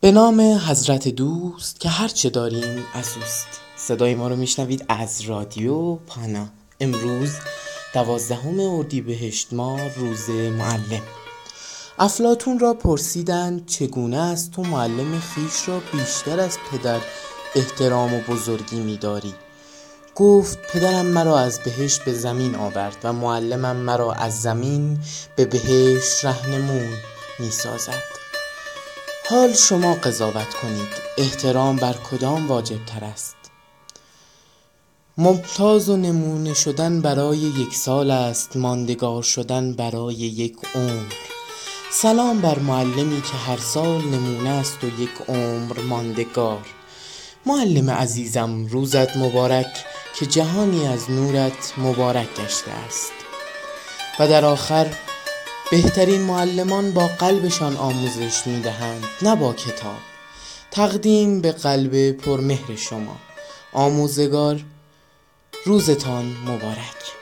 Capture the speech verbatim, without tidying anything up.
به نام حضرت دوست که هرچه داریم از اوست. صدای ما رو میشنوید از رادیو پانا. امروز دوازدهم اردیبهشت ماه، روز معلم. افلاطون را پرسیدند چگونه است تو معلم خویش را بیشتر از پدر احترام و بزرگی می‌داری؟ گفت پدرم مرا از بهشت به زمین آورد و معلمم مرا از زمین به بهشت رهنمون می‌سازد. حال شما قضاوت کنید، احترام بر کدام واجب تر است؟ ممتاز و نمونه شدن برای یک سال است، ماندگار شدن برای یک عمر. سلام بر معلمی که هر سال نمونه است و یک عمر ماندگار. معلم عزیزم روزت مبارک که جهانی از نورت مبارک گشته است. و در آخر بهترین معلمان با قلبشان آموزش میدهند، نه با کتاب. تقدیم به قلب پرمهر شما. آموزگار روزتان مبارک.